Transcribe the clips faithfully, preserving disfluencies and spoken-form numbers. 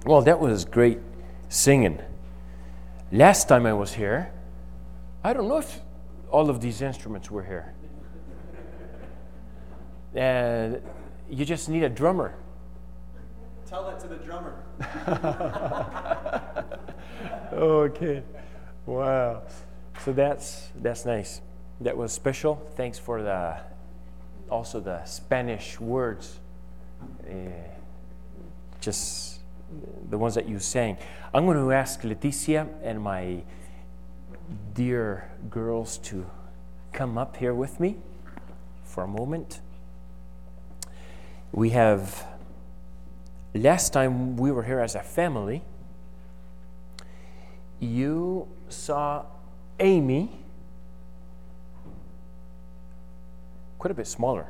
Well, that was great singing. Last time I was here, I don't know if all of these instruments were here. And you just need a drummer. Tell that to the drummer. Okay. Wow. So that's that's nice. That was special. Thanks for the also the Spanish words. Uh, just the ones that you sang. I'm going to ask Leticia and my dear girls to come up here with me for a moment. We have, last time we were here as a family, you saw Amy, quite a bit smaller.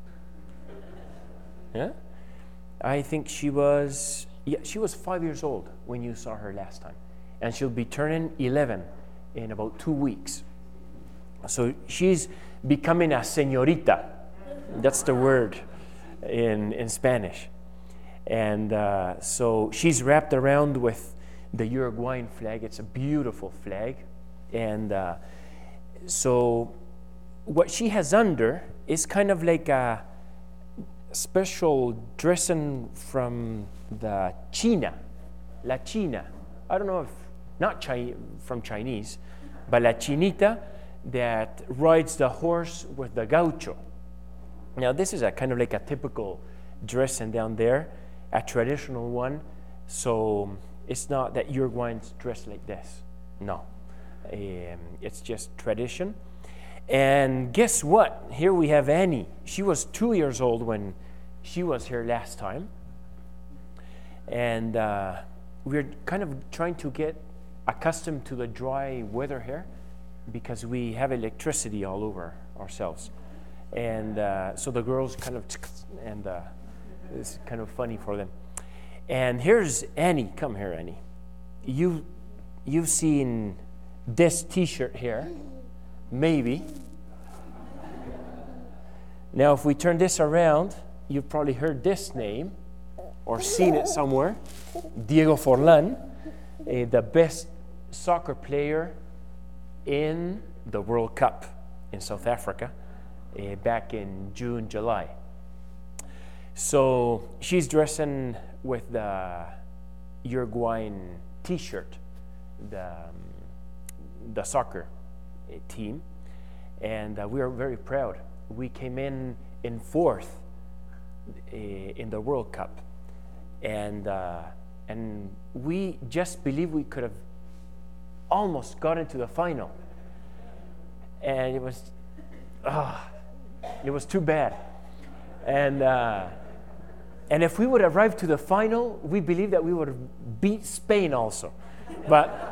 Yeah? I think she was, yeah, she was five years old when you saw her last time. And she'll be turning eleven in about two weeks. So she's becoming a señorita. That's the word in, in Spanish. And uh, so she's wrapped around with the Uruguayan flag. It's a beautiful flag. And uh, so what she has under is kind of like a special dressing from the China, La China. I don't know if, not Chi- from Chinese, but La Chinita that rides the horse with the gaucho. Now this is a kind of like a typical dressing down there, a traditional one. So it's not that Uruguayans dress like this. No, um, it's just tradition. And guess what? Here we have Annie. She was two years old when she was here last time. And uh, we're kind of trying to get accustomed to the dry weather here because we have electricity all over ourselves. And uh, so the girls kind of, and uh, it's kind of funny for them. And here's Annie. Come here, Annie. You, you've seen this T-shirt here. Maybe. Now, if we turn this around, you've probably heard this name or seen it somewhere. Diego Forlan, uh, the best soccer player in the World Cup in South Africa uh, back in June, July. So she's dressing with the Uruguayan T-shirt, the, um, the soccer team, and uh, we are very proud. We came in in fourth uh, in the World Cup, and uh, and we just believe we could have almost got into the final, and it was uh, it was too bad, and uh, and if we would have arrived to the final, we believe that we would have beat Spain also, but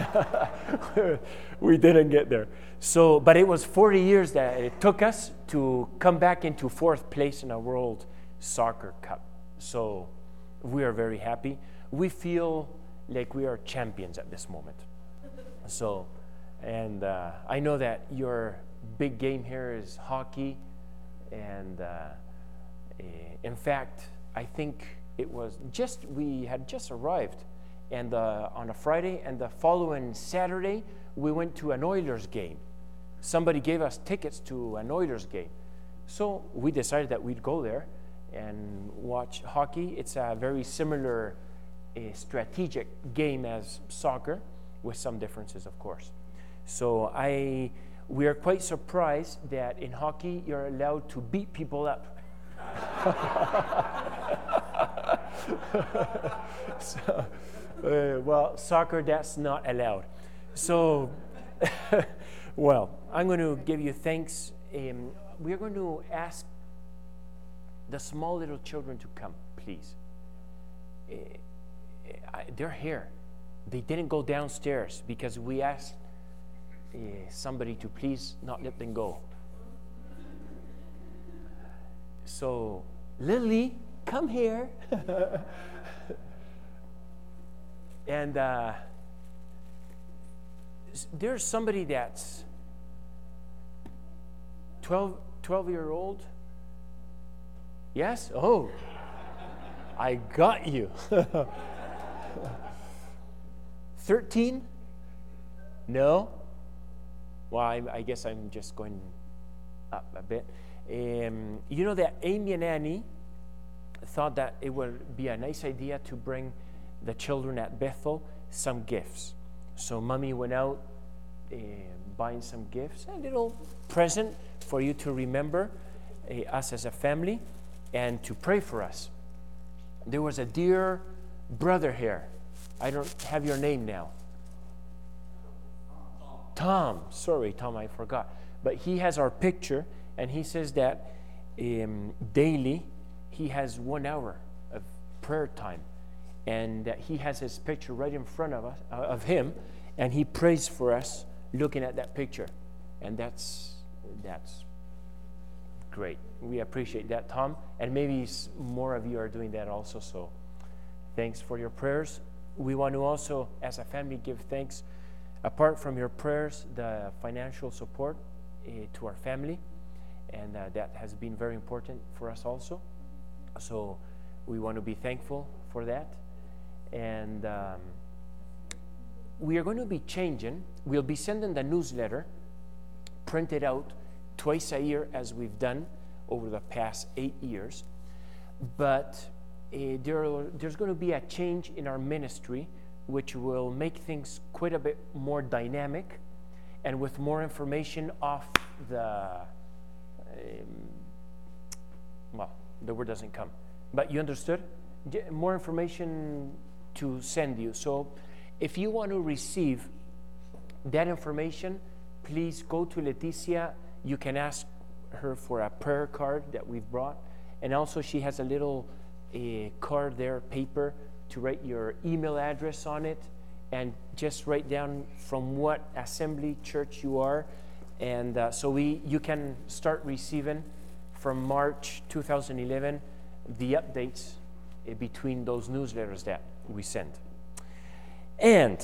we didn't get there. So, but it was forty years that it took us to come back into fourth place in a World Soccer Cup. So we are very happy. We feel like we are champions at this moment. So, and uh, I know that your big game here is hockey. And uh, in fact, I think it was just, we had just arrived and uh, on a Friday, and the following Saturday, we went to an Oilers game. Somebody gave us tickets to an Oilers game. So we decided that we'd go there and watch hockey. It's a very similar uh, strategic game as soccer, with some differences, of course. So I, we are quite surprised that in hockey, you're allowed to beat people up. so, Uh, well, soccer, that's not allowed. So, well, I'm going to give you thanks. Um, we are going to ask the small little children to come, please. Uh, I, they're here. They didn't go downstairs because we asked uh, somebody to please not let them go. So, Lily, come here. And uh, there's somebody that's twelve, twelve year old. Yes? Oh, I got you. thirteen? No? Well, I, I guess I'm just going up a bit. Um, you know that Amy and Annie thought that it would be a nice idea to bring the children at Bethel some gifts. So Mommy went out uh, buying some gifts, a little present for you to remember uh, us as a family and to pray for us. There was a dear brother here. I don't have your name now. Tom. Sorry, Tom, I forgot. But he has our picture, and he says that um, daily he has one hour of prayer time, and that he has his picture right in front of us, uh, of him, and he prays for us looking at that picture, and that's that's great. We appreciate that, Tom, and maybe more of you are doing that also. So, thanks for your prayers. We want to also, as a family, give thanks. Apart from your prayers, the financial support uh, to our family, and uh, that has been very important for us also. So we want to be thankful for that. And um, we are going to be changing. We'll be sending the newsletter printed out twice a year as we've done over the past eight years. But uh, there, there's going to be a change in our ministry, which will make things quite a bit more dynamic and with more information off the, um, well, the word doesn't come. But you understood? More information to send you. So if you want to receive that information, please go to Leticia. You can ask her for a prayer card that we've brought. And also she has a little uh, card there, paper, to write your email address on it, and just write down from what assembly church you are, and uh, so we you can start receiving from March two thousand eleven the updates uh, between those newsletters that we send. And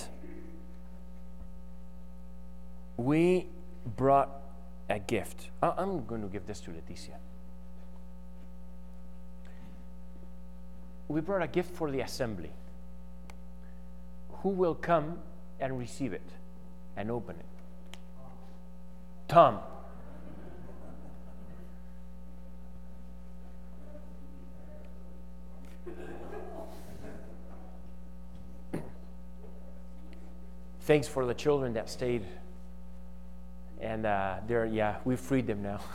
we brought a gift. I- I'm going to give this to Leticia. We brought a gift for the assembly. Who will come and receive it and open it? Tom. Thanks for the children that stayed. And uh, they're, yeah, we freed them now.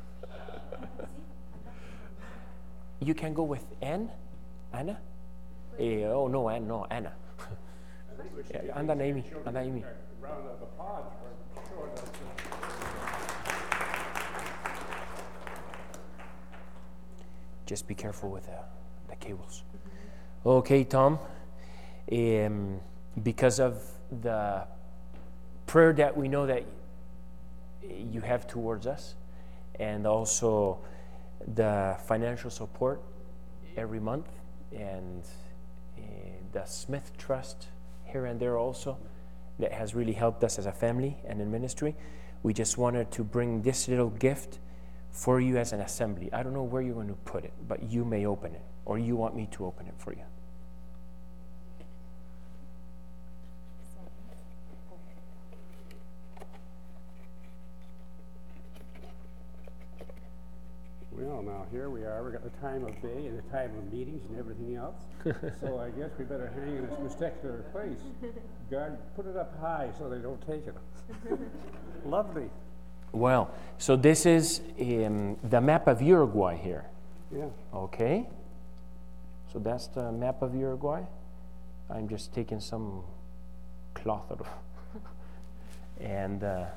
You can go with Anne? Anna? Eh, oh, no, Anna, no, Anna. Yeah, anda na Amy, anda Amy. Just be careful with the, the cables. Okay, Tom. Um, because of the prayer that we know that you have towards us, and also the financial support every month, and uh, the Smith Trust here and there also, that has really helped us as a family and in ministry. We just wanted to bring this little gift for you as an assembly. I don't know where you're going to put it, but you may open it, or you want me to open it for you. Well, now here we are. We've got the time of day and the time of meetings and everything else. So I guess we better hang in a particular place. God, put it up high so they don't take it. Lovely. Well, so this is um, the map of Uruguay here. Yeah. Okay. So that's the map of Uruguay. I'm just taking some cloth out of and uh,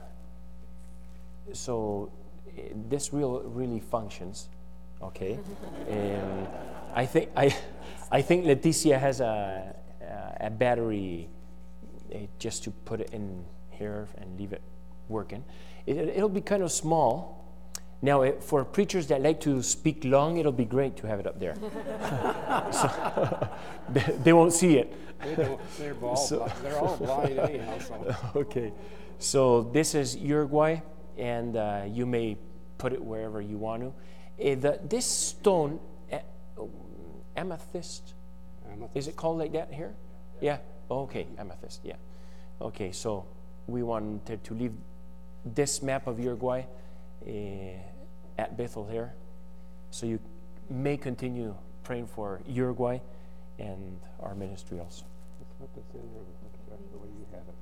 so uh, this real really functions. Okay. um, I think I I think Leticia has a a battery uh, just to put it in here and leave it working. It, it'll be kind of small. Now, it, for preachers that like to speak long, it'll be great to have it up there. So, they, they won't see it. They don't, they're, all So- blind. They're all blind anyhow. So. Okay. So this is Uruguay, and uh, you may put it wherever you want to. Uh, the, this stone, uh, amethyst, Amethyst. is it called like that here? Yeah. Okay, amethyst. Yeah. Okay, so we wanted to leave this map of Uruguay uh, at Bethel here, so you may continue praying for Uruguay and our ministry also. Let's put this in here, that's the way you have it.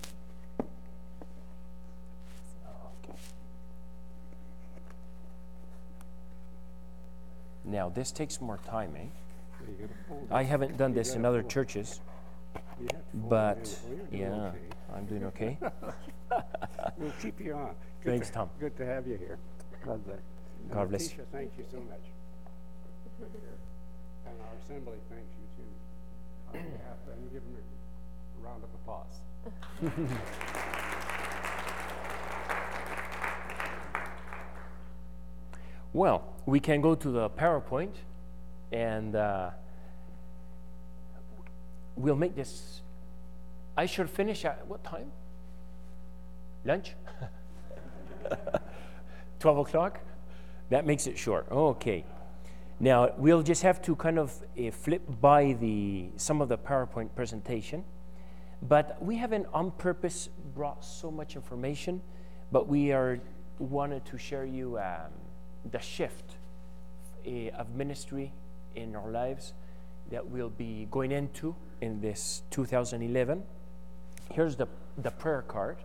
Okay. Now this takes more time, eh? So you gotta fold it. I haven't done You this in gotta other fold- churches, you have to fold it but in. Well, you're doing yeah, okay. I'm doing okay. We'll keep you on. Good Thanks, to- Tom. Good to have you here. God bless. And God bless you. Leticia, thank you so much. And our assembly thanks you too. On behalf, and give them a round of applause. Well, we can go to the PowerPoint, and uh, we'll make this. I should finish at what time? Lunch? twelve o'clock? That makes it short. Okay. Now, we'll just have to kind of uh, flip by the some of the PowerPoint presentation. But we haven't on purpose brought so much information, but we are wanted to share you um, the shift uh, of ministry in our lives that we'll be going into in this two thousand eleven. Here's the, the prayer card.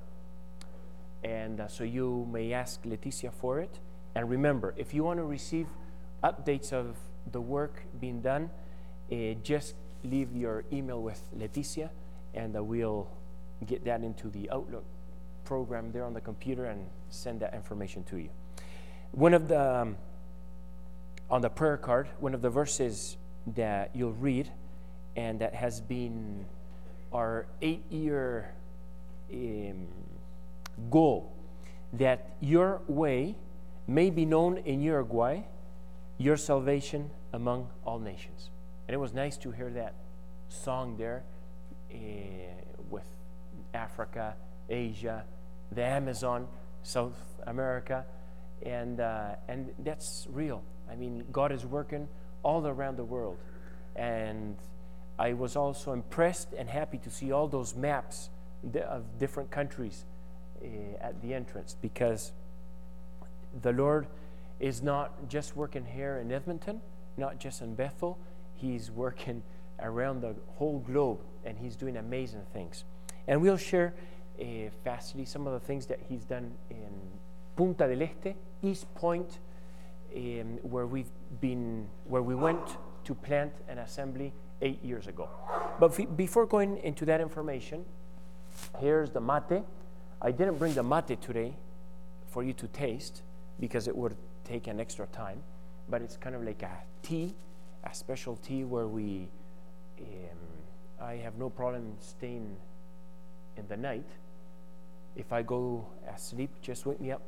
And uh, so you may ask Leticia for it. And remember, if you want to receive updates of the work being done, uh, just leave your email with Leticia, and uh, we'll get that into the Outlook program there on the computer and send that information to you. One of the, um, on the prayer card, one of the verses that you'll read, and that has been our eight-year um, goal, that your way may be known in Uruguay, your salvation among all nations. And it was nice to hear that song there uh, with Africa, Asia, the Amazon, South America, and uh, and that's real. I mean, God is working all around the world, and I was also impressed and happy to see all those maps of different countries uh, at the entrance, because the Lord is not just working here in Edmonton, not just in Bethel. He's working around the whole globe, and He's doing amazing things. And we'll share uh, fastly some of the things that He's done in Punta del Este, East Point, um, where we've been, where we went to plant an assembly eight years ago. But f- before going into that information, here's the mate. I didn't bring the mate today for you to taste, because it would take an extra time, but it's kind of like a tea, a special tea where we, um, I have no problem staying in the night. If I go asleep, just wake me up.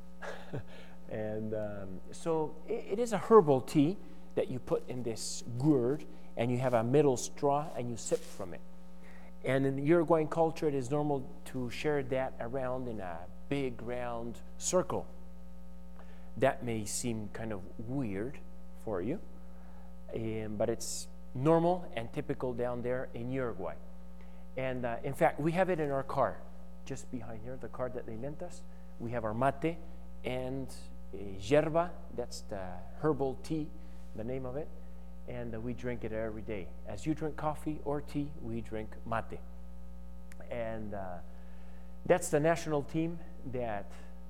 And um, so it, it is a herbal tea that you put in this gourd, and you have a middle straw, and you sip from it. And in the Uruguayan culture, it is normal to share that around in a big round circle. That may seem kind of weird for you, um, but it's normal and typical down there in Uruguay. And uh, in fact, we have it in our car, just behind here, the card that they lent us. We have our mate and uh, yerba, that's the herbal tea, the name of it, and uh, we drink it every day. As you drink coffee or tea, we drink mate. And uh, that's the national team that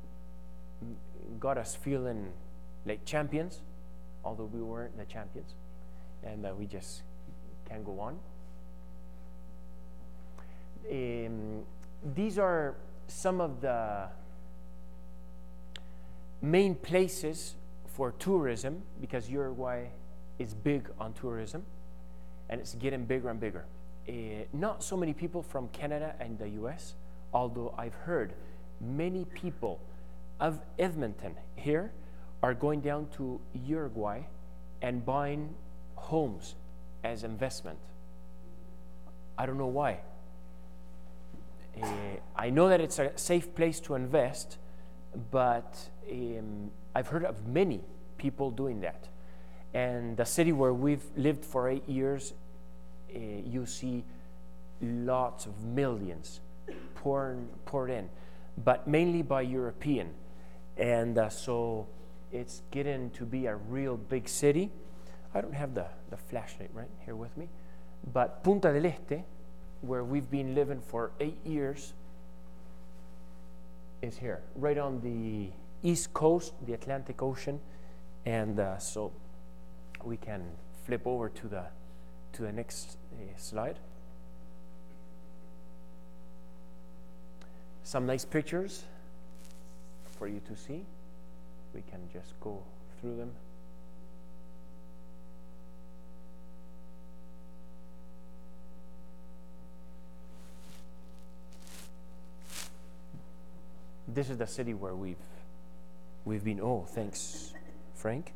got us feeling like champions, although we weren't the champions, and uh, we just can go on. Um, these are some of the main places for tourism, because Uruguay is big on tourism, and it's getting bigger and bigger. Uh, not so many people from Canada and the U S, although I've heard many people of Edmonton here are going down to Uruguay and buying homes as investment. I don't know why. Uh, I know that it's a safe place to invest, but um, I've heard of many people doing that. And the city where we've lived for eight years, uh, you see lots of millions poured, poured in, but mainly by European. And uh, so it's getting to be a real big city. I don't have the, the flashlight right here with me, but Punta del Este, where we've been living for eight years, is here, right on the east coast, the Atlantic Ocean. And uh, so we can flip over to the to the next uh, slide. Some nice pictures for you to see. We can just go through them. This is the city where we've we've been. Oh, thanks, Frank.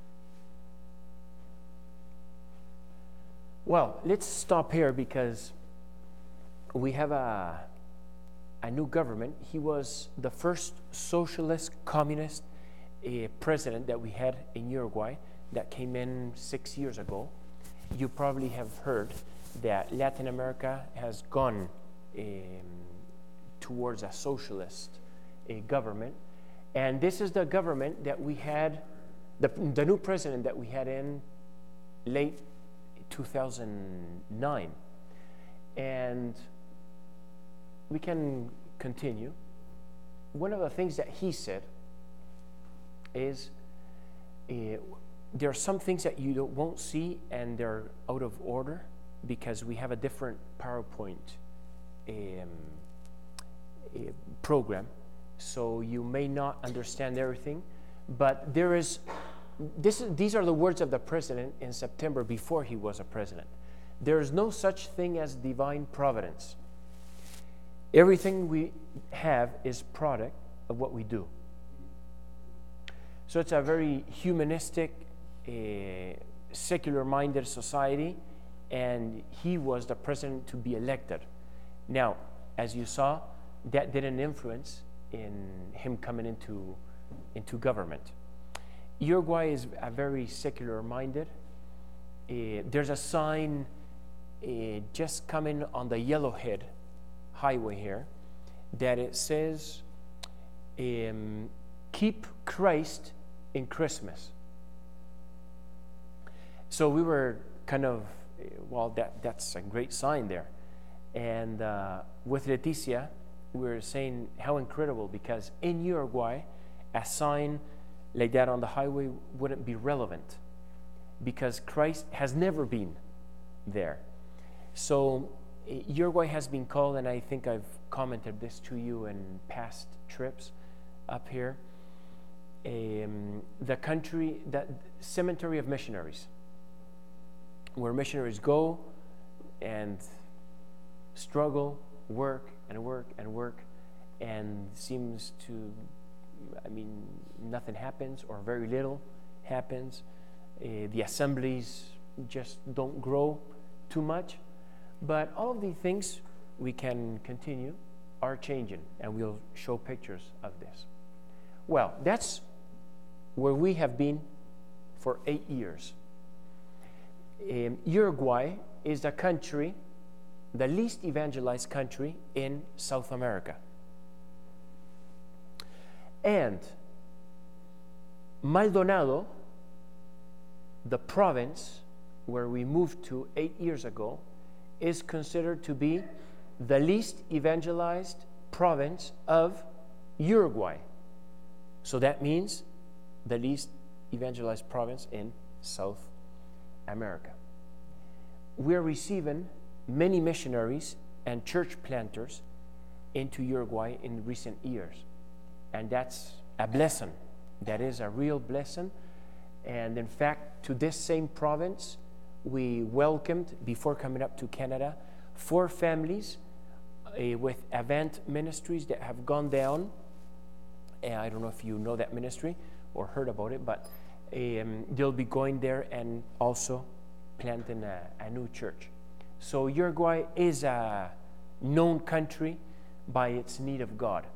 Well, let's stop here because we have a a new government. He was the first socialist communist uh, president that we had in Uruguay that came in six years ago. You probably have heard that Latin America has gone um, towards a socialist uh, government, and this is the government that we had, the, the new president that we had in late two thousand nine. And we can continue. One of the things that he said is uh, there are some things that you don't, won't see, and they're out of order because we have a different PowerPoint um, uh, program, so you may not understand everything, but there is this is, these are the words of the president in September before he was a president. There is no such thing as divine providence. Everything we have is product of what we do. So it's a very humanistic, uh, secular-minded society, and he was the president to be elected. Now, as you saw, that didn't influence in him coming into, into government. Uruguay is a very secular-minded. Uh, there's a sign uh, just coming on the Yellowhead Highway here that it says, um, keep Christ in Christmas. So we were kind of, well, that, that's a great sign there. And uh, with Leticia, we were saying how incredible, because in Uruguay, a sign like that on the highway wouldn't be relevant because Christ has never been there. So Uruguay has been called, and I think I've commented this to you in past trips up here, um, the country, that cemetery of missionaries, where missionaries go and struggle, work and work and work, and seems to, I mean, nothing happens or very little happens. Uh, the assemblies just don't grow too much. But all of these things we can continue are changing, and we'll show pictures of this. Well, that's where we have been for eight years. Um, Uruguay is the country, the least evangelized country in South America. And Maldonado, the province where we moved to eight years ago, is considered to be the least evangelized province of Uruguay. So that means the least evangelized province in South America. We're receiving many missionaries and church planters into Uruguay in recent years. And that's a blessing. That is a real blessing. And in fact, to this same province, we welcomed, before coming up to Canada, four families uh, with Avant Ministries that have gone down. Uh, I don't know if you know that ministry or heard about it, but um, they'll be going there and also planting a, a new church. So Uruguay is a known country by its need of God.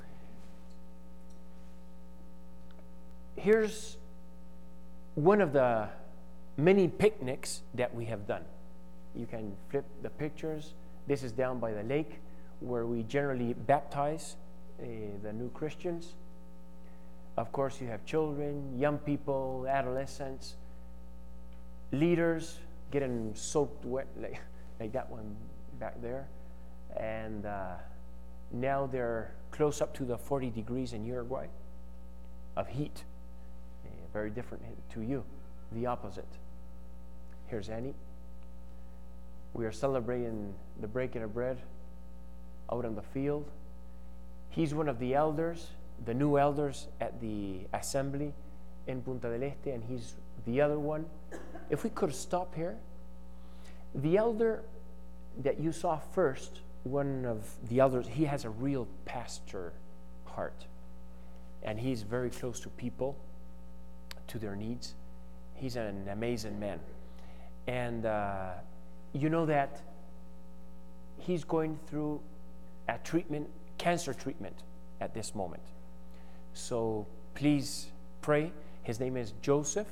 Here's one of the many picnics that we have done. You can flip the pictures. This is down by the lake where we generally baptize uh, the new Christians. Of course, you have children, young people, adolescents, leaders getting soaked wet like, like that one back there. And uh, now they're close up to the forty degrees in Uruguay of heat. Uh, very different to you, the opposite. Here's Annie. We are celebrating the breaking of bread out on the field. He's one of the elders, the new elders at the assembly in Punta del Este, and he's the other one. If we could stop here. The elder that you saw first, one of the elders, he has a real pastor heart. And he's very close to people, to their needs. He's an amazing man. And uh, you know that he's going through a treatment, cancer treatment at this moment. So please pray. His name is Joseph,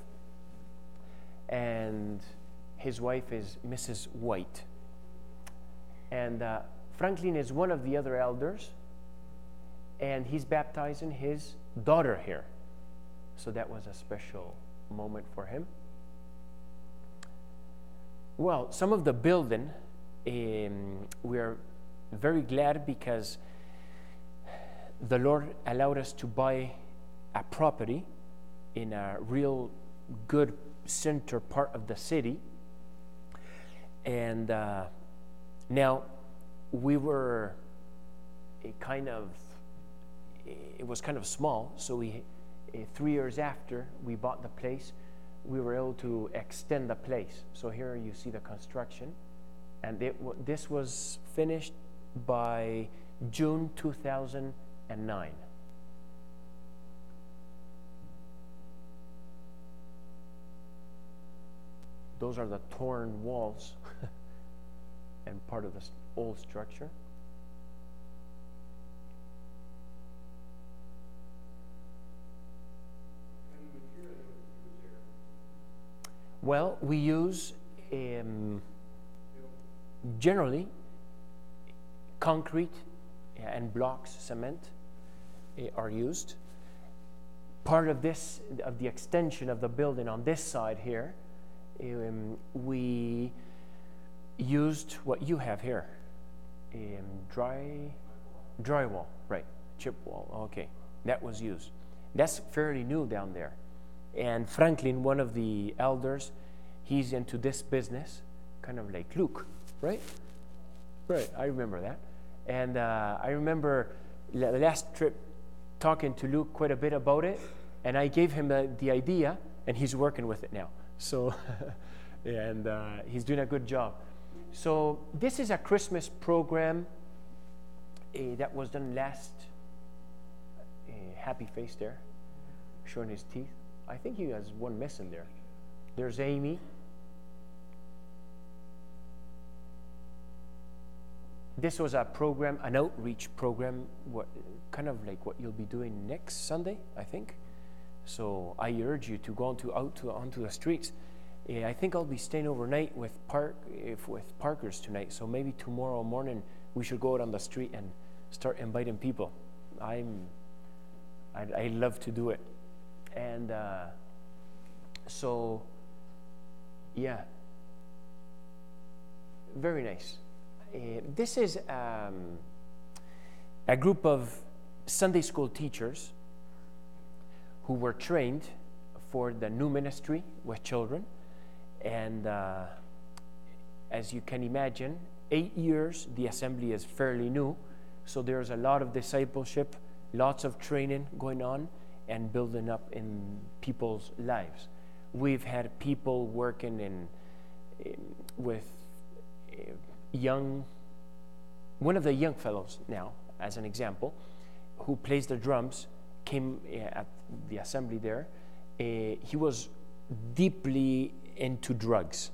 and his wife is Missus White. And uh, Franklin is one of the other elders, and he's baptizing his daughter here. So that was a special moment for him. Well, some of the building, um, we are very glad because the Lord allowed us to buy a property in a real good center part of the city. And uh, now we were a kind of, it was kind of small, so we, uh, three years after we bought the place, we were able to extend the place. So here you see the construction, and it w- this was finished by June two thousand nine. Those are the torn walls and part of the old structure. Well, we use um, generally concrete and blocks, cement uh, are used. Part of this, of the extension of the building on this side here, um, we used what you have here, um, dry, drywall, right, chip wall, okay, that was used. That's fairly new down there. And Franklin, one of the elders, he's into this business, kind of like Luke, right? Right, I remember that. And uh, I remember the last trip talking to Luke quite a bit about it, and I gave him the, the idea, and he's working with it now. So, and uh, he's doing a good job. So this is a Christmas program uh, that was done last, uh, happy face there, showing his teeth. I think he has one missing there. There's Amy. This was a program, an outreach program, what, kind of like what you'll be doing next Sunday, I think. So I urge you to go onto, out to, onto the streets. Uh, I think I'll be staying overnight with Park, if, with Parkers tonight. So maybe tomorrow morning we should go out on the street and start inviting people. I'm, I'd, I'd love to do it. And uh, so, yeah, very nice. Uh, this is um, a group of Sunday school teachers who were trained for the new ministry with children. And uh, as you can imagine, eight years, the assembly is fairly new. So there's a lot of discipleship, lots of training going on and building up in people's lives. We've had people working in, in with uh, young, one of the young fellows now, as an example, who plays the drums, came uh, at the assembly there. Uh, he was deeply into drugs.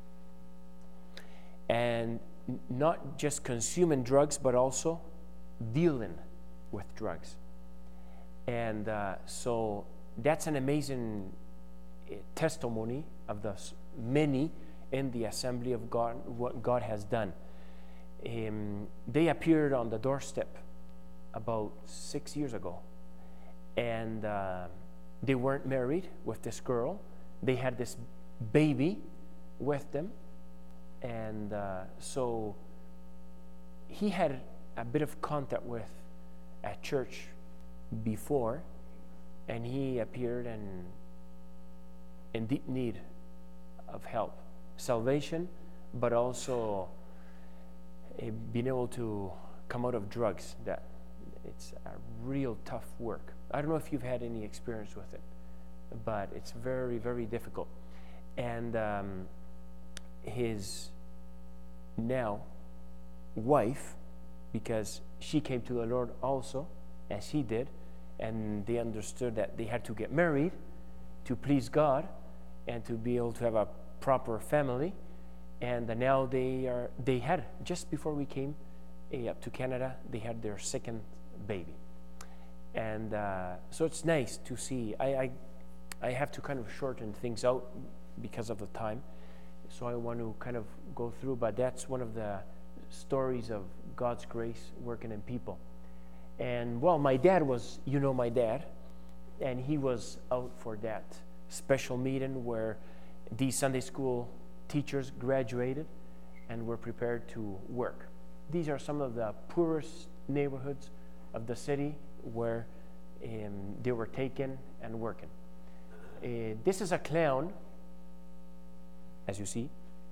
And n- not just consuming drugs, but also dealing with drugs. And uh, so that's an amazing uh, testimony of the s- many in the assembly of God, what God has done. Um, they appeared on the doorstep about six years ago, and uh, they weren't married with this girl. They had this baby with them, and uh, so he had a bit of contact with a church before, and he appeared in in deep need of help, salvation, but also uh, being able to come out of drugs. That it's a real tough work. I don't know if you've had any experience with it, but it's very, very difficult. And um, his now wife, because she came to the Lord also, as he did, and they understood that they had to get married to please God and to be able to have a proper family. And uh, now they are, they had, just before we came uh, up to Canada, they had their second baby. And uh, so it's nice to see. I, I I have to kind of shorten things out because of the time, so I want to kind of go through, but that's one of the stories of God's grace working in people. And well, my dad was, you know my dad, and he was out for that special meeting where these Sunday school teachers graduated and were prepared to work. These are some of the poorest neighborhoods of the city where um, they were taken and working. Uh, this is a clown, as you see.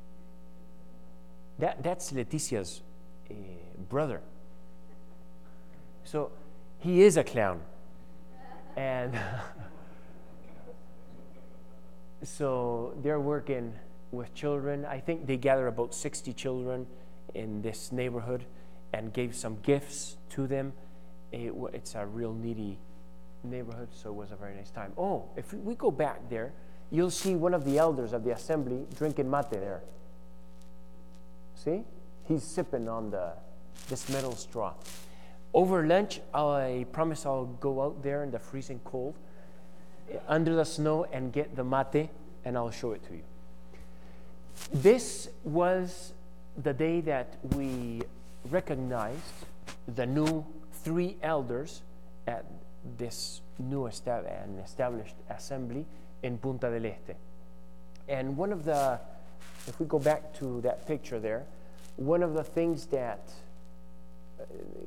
That that's Leticia's uh, brother. So he is a clown, and so they're working with children. I think they gather about sixty children in this neighborhood and gave some gifts to them. It, it's a real needy neighborhood, so it was a very nice time. Oh, if we go back there, you'll see one of the elders of the assembly drinking mate there. See? He's sipping on the this metal straw. Over lunch, I promise I'll go out there in the freezing cold, under the snow, and get the mate, and I'll show it to you. This was the day that we recognized the new three elders at this new estab- and established assembly in Punta del Este. And one of the, if we go back to that picture there, one of the things that uh,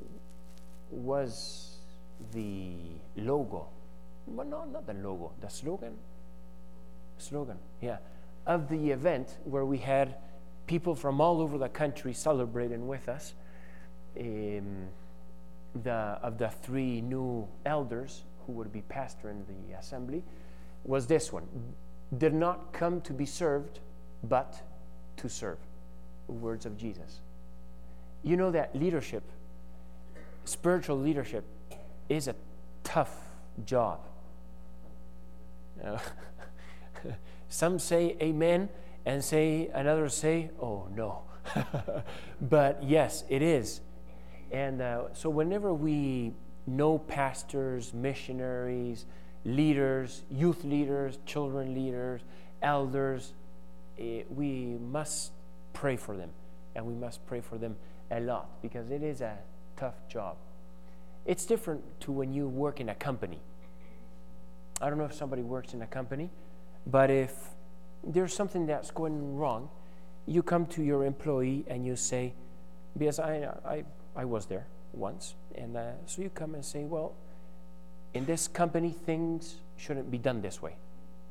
was the logo, well, no, not the logo, the slogan, slogan, yeah, of the event where we had people from all over the country celebrating with us, um, the of the three new elders who would be pastoring the assembly, was this one: did not come to be served, but to serve. Words of Jesus. You know that leadership, spiritual leadership, is a tough job. Uh, some say amen, and say another say, oh no. But yes, it is. And uh, so whenever we know pastors, missionaries, leaders, youth leaders, children leaders, elders, eh, we must pray for them, and we must pray for them a lot, because it is a tough job. It's different to when you work in a company. I don't know if somebody works in a company, but if there's something that's going wrong, you come to your employee and you say, because I I, I was there once, and uh, so you come and say, well, in this company, things shouldn't be done this way.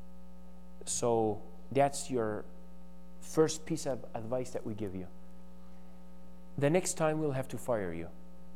So that's your first piece of advice that we give you. The next time we'll have to fire you.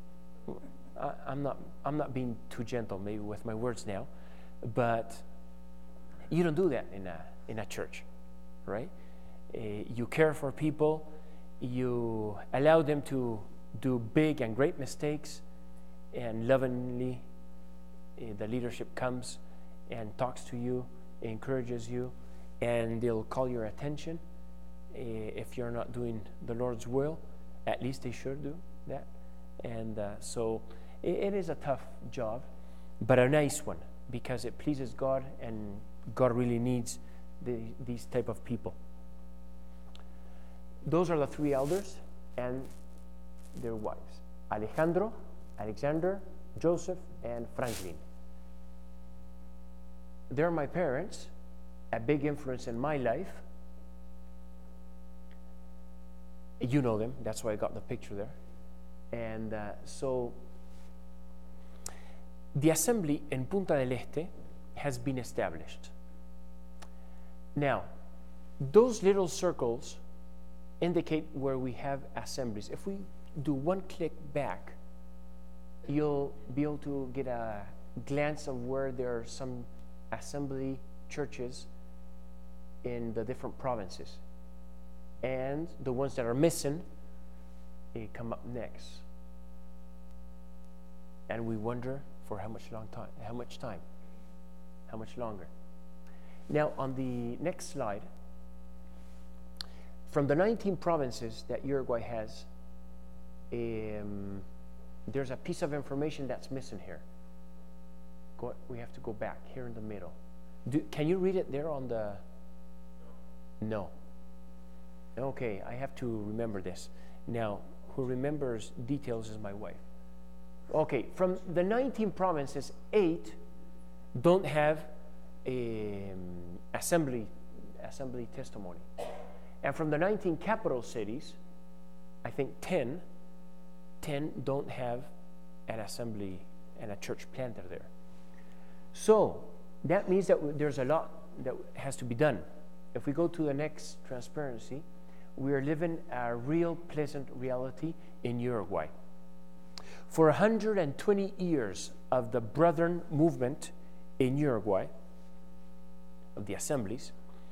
I, I'm not I'm not being too gentle maybe with my words now, but you don't do that in a in a church, right? Uh, you care for people, you allow them to do big and great mistakes, and lovingly uh, the leadership comes and talks to you, encourages you, and they'll call your attention. Uh, if you're not doing the Lord's will, at least they should do that. And uh, so it, it is a tough job, but a nice one, because it pleases God, and God really needs the, these type of people. Those are the three elders, and their wives, Alejandro, Alexander, Joseph, and Franklin. They're my parents, a big influence in my life. You know them, that's why I got the picture there. And uh, so the assembly in Punta del Este has been established. Now, those little circles indicate where we have assemblies. If we do one click back, you'll be able to get a glance of where there are some assembly churches in the different provinces. And the ones that are missing, they come up next. And we wonder for how much long time, how much time, how much longer. Now, on the next slide, from the nineteen provinces that Uruguay has, um, there's a piece of information that's missing here. Go, we have to go back here in the middle. Do, can you read it there on the? No. Okay, I have to remember this. Now, who remembers details is my wife. Okay, from the nineteen provinces, eight don't have a um, assembly assembly testimony. And from the nineteen capital cities, I think ten, ten don't have an assembly and a church planter there. So that means that w- there's a lot that has to be done. If we go to the next transparency, we are living a real pleasant reality in Uruguay. For one hundred twenty years of the Brethren movement in Uruguay, of the assemblies,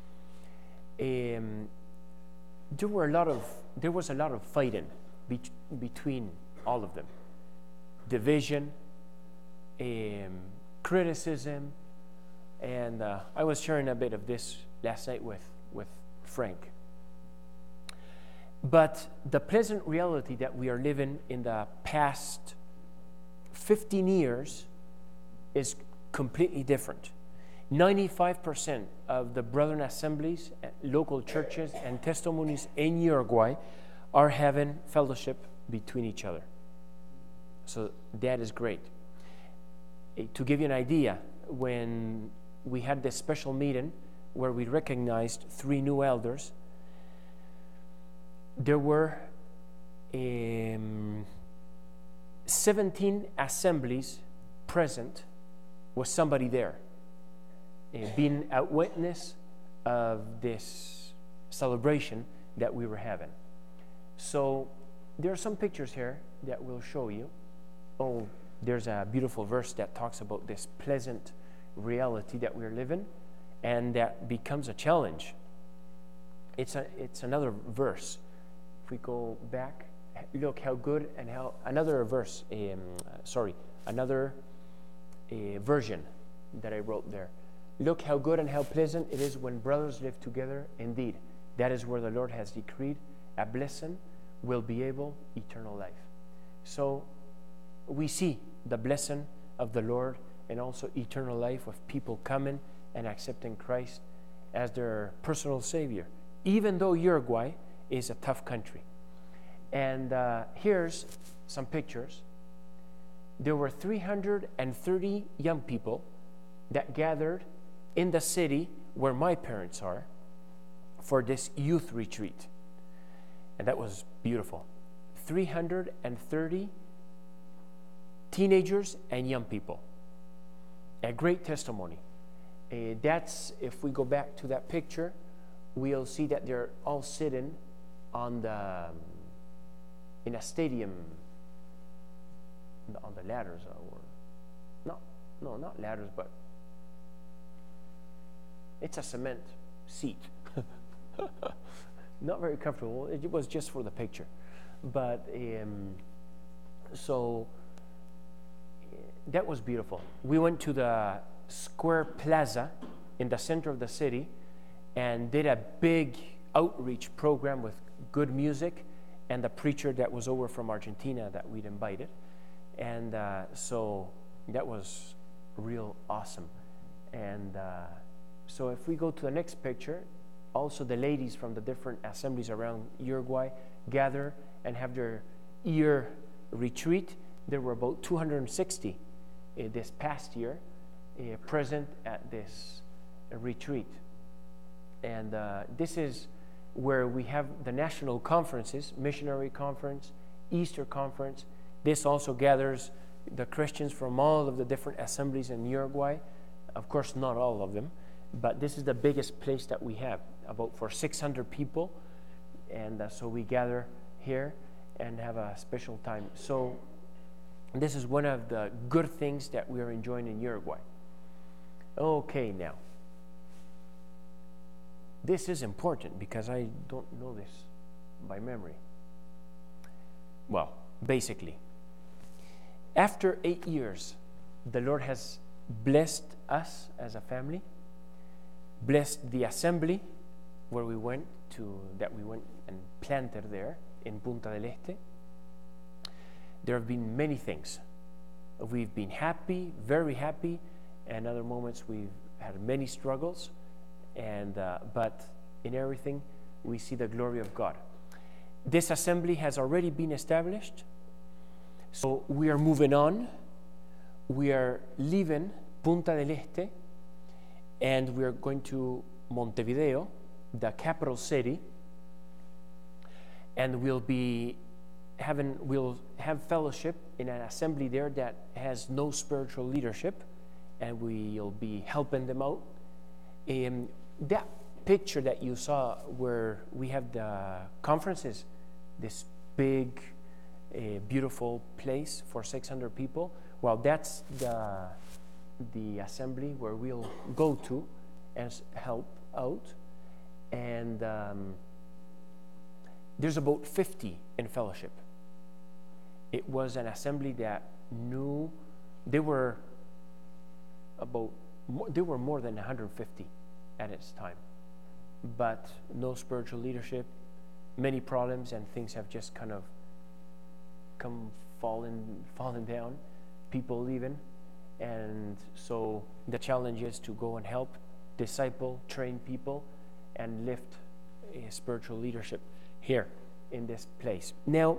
um, there were a lot of there was a lot of fighting be- between all of them, division, um, criticism, and uh, I was sharing a bit of this last night with with Frank. But the pleasant reality that we are living in the past fifteen years is completely different. ninety-five percent of the Brethren assemblies, local churches, and testimonies in Uruguay are having fellowship between each other. So that is great. Uh, To give you an idea, when we had this special meeting where we recognized three new elders, there were um, seventeen assemblies present with somebody there, uh, being a witness of this celebration that we were having. So there are some pictures here that we'll show you. Oh, there's a beautiful verse that talks about this pleasant reality that we're living, and that becomes a challenge. It's a it's another verse. If we go back, look how good and how another verse. Um, uh, sorry, another uh, version that I wrote there. Look how good and how pleasant it is when brothers live together. Indeed, that is where the Lord has decreed a blessing will be able eternal life. So we see the blessing of the Lord and also eternal life of people coming and accepting Christ as their personal Savior, even though Uruguay is a tough country. And uh, here's some pictures. There were three hundred thirty young people that gathered in the city where my parents are for this youth retreat. And that was beautiful. three hundred thirty teenagers and young people. A great testimony. Uh, that's, if we go back to that picture, we'll see that they're all sitting on the, um, in a stadium, on the ladders, or, no, no, not ladders, but it's a cement seat. Not very comfortable. It was just for the picture. But, um, so, that was beautiful. We went to the Square Plaza in the center of the city and did a big outreach program with good music and the preacher that was over from Argentina that we'd invited. And uh, so that was real awesome. And uh, so if we go to the next picture, also the ladies from the different assemblies around Uruguay gather and have their year retreat. There were about two hundred sixty uh, this past year uh, present at this uh, retreat. And uh, this is where we have the national conferences, Missionary Conference, Easter Conference. This also gathers the Christians from all of the different assemblies in Uruguay. Of course, not all of them, but this is the biggest place that we have, about for six hundred people. And uh, so we gather here and have a special time. So this is one of the good things that we are enjoying in Uruguay. Okay, now. This is important because I don't know this by memory. Well, basically, after eight years, the Lord has blessed us as a family, blessed the assembly where we went to, that we went and planted there in Punta del Este. There have been many things. We've been happy, very happy, and other moments we've had many struggles. And uh, but in everything we see the glory of God. This assembly has already been established, so we are moving on. We are leaving Punta del Este, and we are going to Montevideo, the capital city, and we'll be having we'll have fellowship in an assembly there that has no spiritual leadership, and we'll be helping them out. Um, that picture that you saw where we have the conferences, this big, uh, beautiful place for six hundred people, well, that's the, the assembly where we'll go to and help out. And um, there's about fifty in fellowship. It was an assembly that knew, they were about, there were more than one hundred fifty at its time, but no spiritual leadership, many problems, and things have just kind of come falling, falling down, people leaving, and so the challenge is to go and help, disciple, train people, and lift a spiritual leadership here in this place. Now,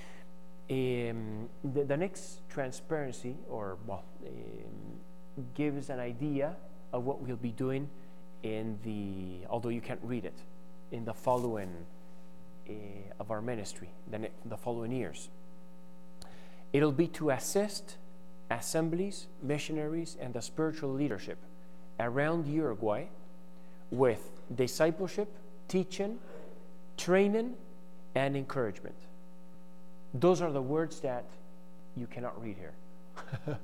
um, the, the next transparency, or well, um, gives an idea of what we'll be doing in the, although you can't read it, in the following uh, of our ministry, the, ne- the following years. It'll be to assist assemblies, missionaries, and the spiritual leadership around Uruguay with discipleship, teaching, training, and encouragement. Those are the words that you cannot read here.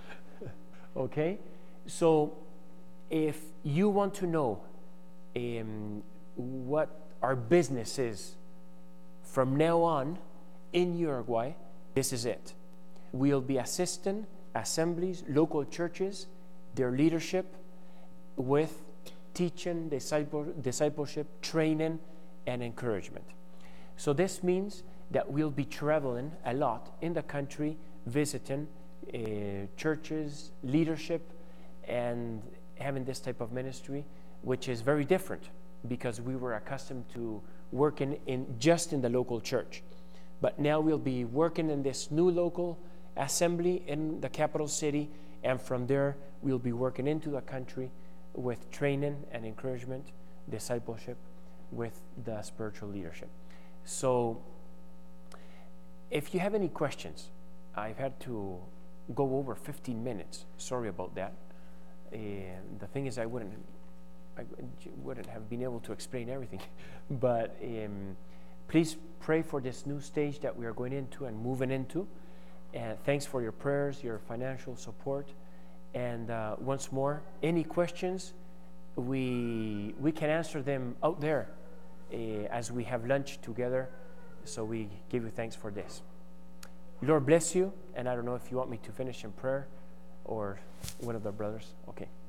Okay? So if you want to know um, what our business is from now on in Uruguay, this is it. We'll be assisting assemblies, local churches, their leadership with teaching, disciple, discipleship, training, and encouragement. So this means that we'll be traveling a lot in the country, visiting uh, churches, leadership, and having this type of ministry, which is very different because we were accustomed to working in just in the local church. But now we'll be working in this new local assembly in the capital city, and from there we'll be working into the country with training and encouragement, discipleship with the spiritual leadership. So if you have any questions, I've had to go over fifteen minutes. Sorry about that. And the thing is, I wouldn't, I wouldn't have been able to explain everything. But um, please pray for this new stage that we are going into and moving into. And thanks for your prayers, your financial support. And uh, once more, any questions, we we can answer them out there uh, as we have lunch together. So we give you thanks for this. Lord bless you. And I don't know if you want me to finish in prayer or one of the brothers. Okay.